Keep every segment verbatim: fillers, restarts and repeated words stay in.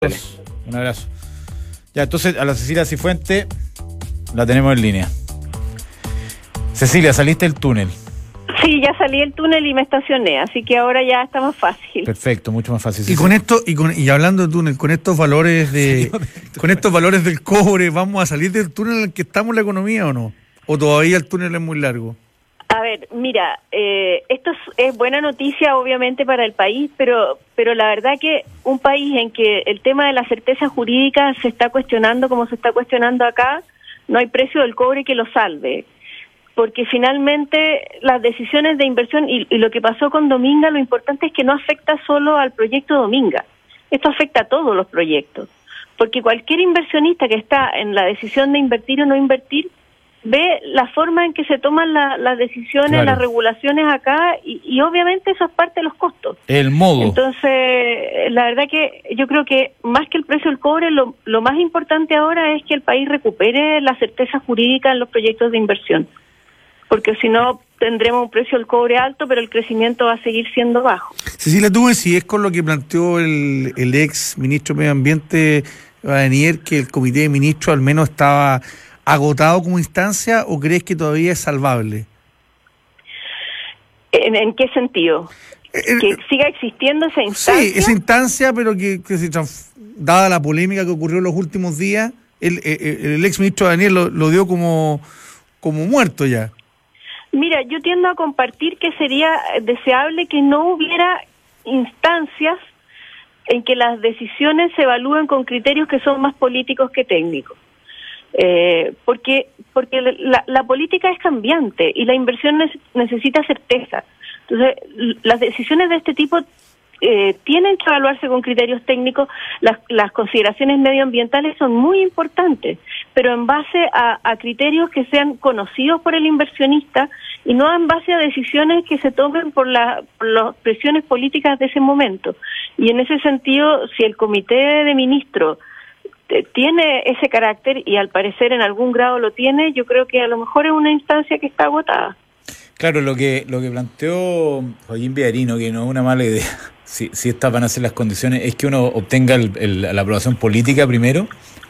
Dale. Un abrazo. Ya, entonces a la Cecilia Cifuentes la tenemos en línea. Cecilia, saliste del túnel. Sí, ya salí del túnel y me estacioné, así que ahora ya está más fácil. Perfecto, mucho más fácil. Y con esto, y con y hablando de túnel, con estos valores de, con estos valores del cobre, ¿vamos a salir del túnel en el que estamos la economía o no? ¿O todavía el túnel es muy largo? A ver, mira, eh, esto es, es buena noticia obviamente para el país, pero pero la verdad que un país en que el tema de la certeza jurídica se está cuestionando como se está cuestionando acá, no hay precio del cobre que lo salve. Porque finalmente las decisiones de inversión y, y lo que pasó con Dominga, lo importante es que no afecta solo al proyecto Dominga, esto afecta a todos los proyectos, porque cualquier inversionista que está en la decisión de invertir o no invertir, ve la forma en que se toman la, las decisiones, claro, las regulaciones acá, y, y obviamente eso es parte de los costos. El modo. Entonces, la verdad que yo creo que más que el precio del cobre, lo, lo más importante ahora es que el país recupere la certeza jurídica en los proyectos de inversión. Porque si no, tendremos un precio del cobre alto, pero el crecimiento va a seguir siendo bajo. Cecilia, tú si es con lo que planteó el, el ex ministro de Medio Ambiente, Badenier, que el comité de ministros al menos estaba agotado como instancia, ¿o crees que todavía es salvable? ¿En, en qué sentido? Eh, ¿Que siga existiendo esa instancia? Sí, esa instancia, pero que, que se trans, dada la polémica que ocurrió en los últimos días, el, el, el ex ministro Badenier lo, lo dio como, como muerto ya. Mira, yo tiendo a compartir que sería deseable que no hubiera instancias en que las decisiones se evalúen con criterios que son más políticos que técnicos. Eh, porque porque la, la política es cambiante y la inversión ne- necesita certeza. Entonces, las decisiones de este tipo eh, tienen que evaluarse con criterios técnicos. Las, las consideraciones medioambientales son muy importantes, pero en base a, a criterios que sean conocidos por el inversionista y no en base a decisiones que se tomen por, la, por las presiones políticas de ese momento. Y en ese sentido, si el comité de ministros tiene ese carácter, y al parecer en algún grado lo tiene, yo creo que a lo mejor es una instancia que está agotada. Claro, lo que lo que planteó Joaquín Villarino, que no es una mala idea, si, si estas van a ser las condiciones, es que uno obtenga el, el, la aprobación política primero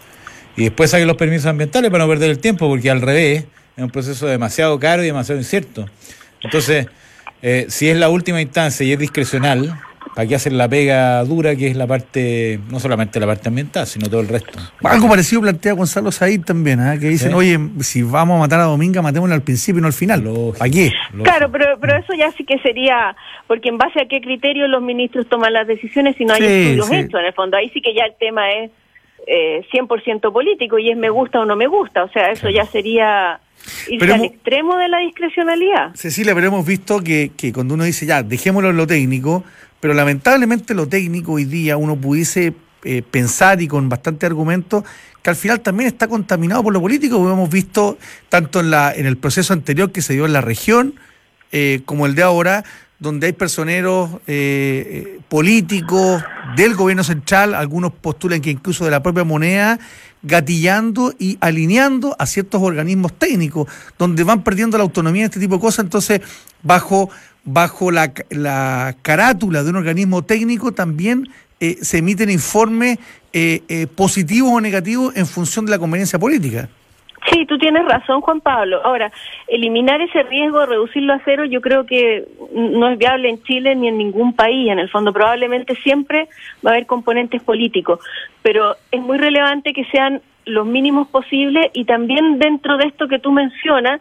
y después saque los permisos ambientales para no perder el tiempo, porque al revés es un proceso demasiado caro y demasiado incierto. Entonces, eh, si es la última instancia y es discrecional, ¿para qué hacer la pega dura, que es la parte, no solamente la parte ambiental, sino todo el resto? Algo parecido plantea Gonzalo Said también, ¿eh? Que dicen, ¿sí? Oye, si vamos a matar a Dominga, matémosla al principio y no al final. Lógico, ¿para qué? Lógico. Claro, pero pero eso ya sí que sería, porque en base a qué criterios los ministros toman las decisiones si no hay sí, estudios sí. hechos, en el fondo. Ahí sí que ya el tema es eh, cien por ciento político y es me gusta o no me gusta, o sea, eso claro. ya sería irse pero al hemos, extremo de la discrecionalidad. Cecilia, pero hemos visto que, que cuando uno dice, ya, dejémoslo en lo técnico, pero lamentablemente lo técnico hoy día uno pudiese eh, pensar, y con bastante argumento, que al final también está contaminado por lo político, porque hemos visto tanto en la en el proceso anterior que se dio en la región, eh, como el de ahora, donde hay personeros eh, políticos del gobierno central, algunos postulan que incluso de la propia moneda, gatillando y alineando a ciertos organismos técnicos, donde van perdiendo la autonomía de este tipo de cosas. Entonces, bajo... bajo la, la carátula de un organismo técnico también eh, se emiten informes eh, eh, positivos o negativos en función de la conveniencia política. Sí, tú tienes razón, Juan Pablo. Ahora, eliminar ese riesgo, reducirlo a cero, yo creo que no es viable en Chile ni en ningún país. En el fondo, probablemente siempre va a haber componentes políticos, pero es muy relevante que sean los mínimos posibles, y también dentro de esto que tú mencionas,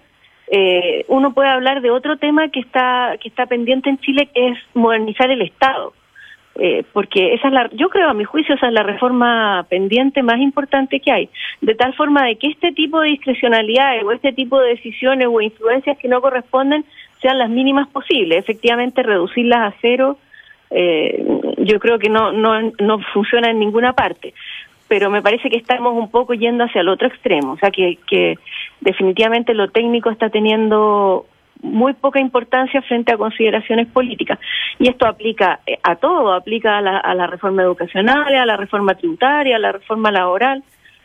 Eh, uno puede hablar de otro tema que está que está pendiente en Chile, que es modernizar el Estado, eh, porque esa es la, yo creo, a mi juicio, esa es la reforma pendiente más importante que hay, de tal forma de que este tipo de discrecionalidades o este tipo de decisiones o influencias que no corresponden sean las mínimas posibles. Efectivamente, reducirlas a cero, eh, yo creo que no no no funciona en ninguna parte. Pero me parece que estamos un poco yendo hacia el otro extremo, o sea que, que definitivamente lo técnico está teniendo muy poca importancia frente a consideraciones políticas. Y esto aplica a todo, aplica a la, a la reforma educacional, a la reforma tributaria, a la reforma laboral.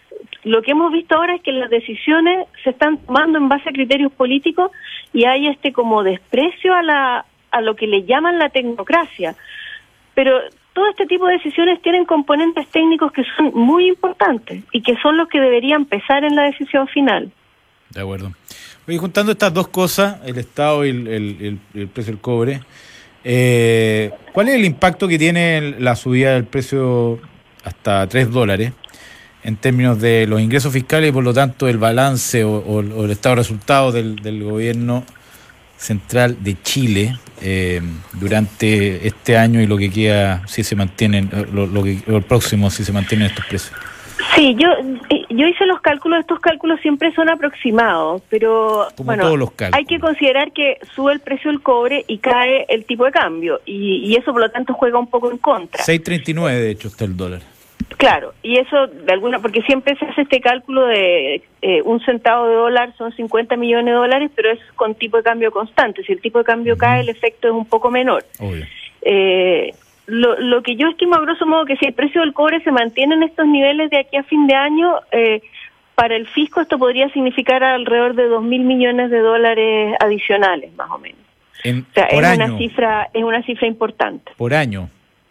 Lo que hemos visto ahora es que las decisiones se están tomando en base a criterios políticos y hay este como desprecio a la a lo que le llaman la tecnocracia. Pero todo este tipo de decisiones tienen componentes técnicos que son muy importantes y que son los que deberían pesar en la decisión final. De acuerdo. Oye, juntando estas dos cosas, el Estado y el, el, el, el precio del cobre, eh, ¿cuál es el impacto que tiene la subida del precio hasta tres dólares en términos de los ingresos fiscales y por lo tanto el balance o, o, o el estado de resultados del, del gobierno central de Chile eh, durante este año y lo que queda si se mantienen, lo, lo que lo próximo si se mantienen estos precios? Sí, yo yo hice los cálculos, estos cálculos siempre son aproximados, pero como bueno, todos los cálculos, hay que considerar que sube el precio del cobre y cae el tipo de cambio, y, y eso por lo tanto juega un poco en contra. seis treinta y nueve de hecho está el dólar. Claro, y eso de alguna, porque siempre se hace este cálculo de eh, un centavo de dólar son cincuenta millones de dólares, pero es con tipo de cambio constante. Si el tipo de cambio uh-huh. cae, el efecto es un poco menor. Obvio. Eh, lo, lo que yo estimo a grosso modo que si el precio del cobre se mantiene en estos niveles de aquí a fin de año, eh, para el fisco esto podría significar alrededor de dos mil millones de dólares adicionales, más o menos. En, o sea, por es año. una cifra, es una cifra importante. Por año.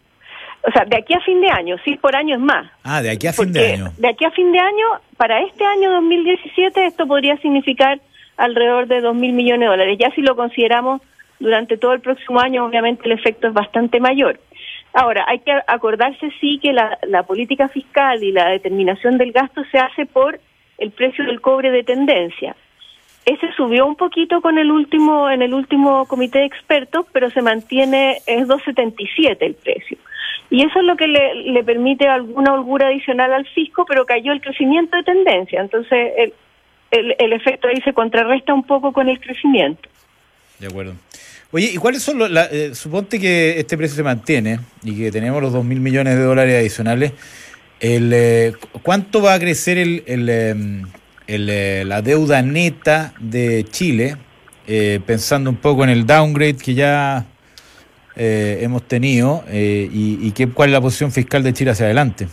O sea, de aquí a fin de año, sí, por año es más. Ah, de aquí a fin de año. De aquí a fin de año, para este año dos mil diecisiete, esto podría significar alrededor de dos mil millones de dólares. Ya si lo consideramos durante todo el próximo año, obviamente el efecto es bastante mayor. Ahora, hay que acordarse, sí, que la, la política fiscal y la determinación del gasto se hace por el precio del cobre de tendencia. Ese subió un poquito con el último en el último comité de expertos, pero se mantiene, es dos setenta y siete el precio. Y eso es lo que le, le permite alguna holgura adicional al fisco, pero cayó el crecimiento de tendencia. Entonces, el, el, el efecto ahí se contrarresta un poco con el crecimiento. De acuerdo. Oye, ¿y cuáles son los... La, eh, suponte que este precio se mantiene y que tenemos los dos mil millones de dólares adicionales. El, eh, ¿Cuánto va a crecer el, el, el, el, la deuda neta de Chile? Eh, pensando un poco en el downgrade que ya... Eh, hemos tenido eh, y, y qué, cuál es la posición fiscal de Chile hacia adelante.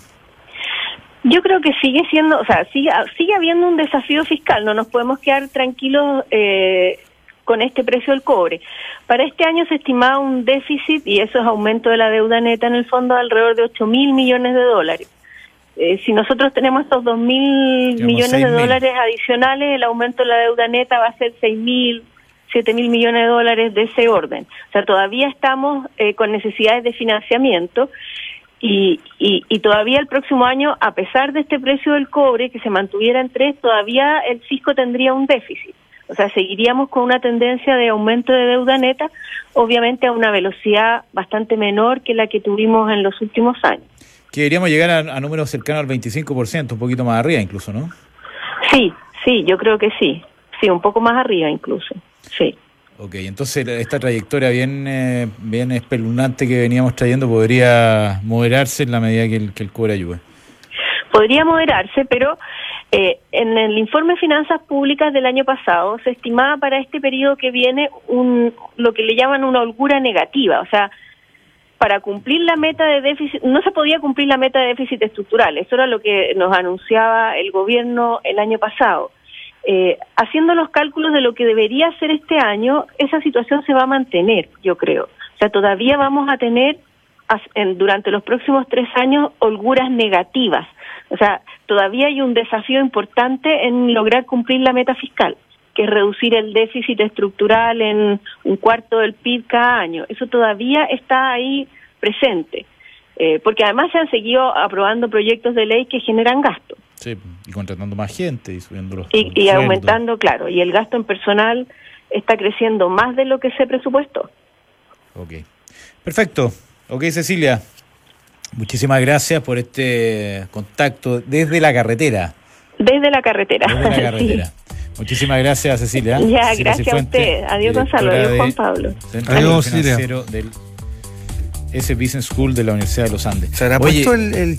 Yo creo que sigue siendo, o sea, sigue, sigue habiendo un desafío fiscal, no nos podemos quedar tranquilos eh, con este precio del cobre. Para este año se estimaba un déficit, y eso es aumento de la deuda neta en el fondo, de alrededor de ocho mil millones de dólares. Eh, si nosotros tenemos estos dos mil millones de dólares adicionales, el aumento de la deuda neta va a ser seis mil, siete mil millones de dólares de ese orden. O sea, todavía estamos eh, con necesidades de financiamiento y, y, y todavía el próximo año, a pesar de este precio del cobre que se mantuviera en tres, todavía el fisco tendría un déficit. O sea, seguiríamos con una tendencia de aumento de deuda neta, obviamente a una velocidad bastante menor que la que tuvimos en los últimos años. Que deberíamos llegar a, a números cercanos al veinticinco por ciento, un poquito más arriba incluso, ¿no? Sí, sí, yo creo que sí. Sí, un poco más arriba incluso. Sí. Ok, entonces esta trayectoria bien eh, bien espeluznante que veníamos trayendo podría moderarse en la medida que el, que el cobre ayude. Podría moderarse, pero eh, en el informe de Finanzas Públicas del año pasado se estimaba para este periodo que viene un lo que le llaman una holgura negativa, o sea, para cumplir la meta de déficit, no se podía cumplir la meta de déficit estructural, eso era lo que nos anunciaba el gobierno el año pasado. Eh, haciendo los cálculos de lo que debería ser este año, esa situación se va a mantener, yo creo. O sea, todavía vamos a tener en, durante los próximos tres años holguras negativas. O sea, todavía hay un desafío importante en lograr cumplir la meta fiscal, que es reducir el déficit estructural en un cuarto del P I B cada año. Eso todavía está ahí presente, eh, porque además se han seguido aprobando proyectos de ley que generan gasto. Sí, y contratando más gente y subiendo los Y, y aumentando, claro, y el gasto en personal está creciendo más de lo que se presupuestó. Ok, perfecto. Ok, Cecilia, muchísimas gracias por este contacto desde la carretera. Desde la carretera. Desde la carretera. Sí. Muchísimas gracias, Cecilia. Ya, Cecilia gracias Cifuentes, a usted. Adiós, Gonzalo. Adiós, Juan Pablo. Adiós, Cecilia. Del S Business School de la Universidad de los Andes. ¿Se habrá Oye, puesto el, el